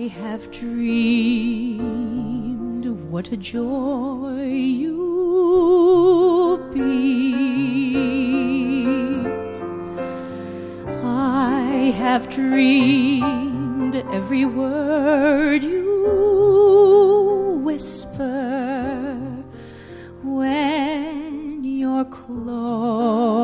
have dreamed what a joy you'll be. I have dreamed every word you whisper when you're close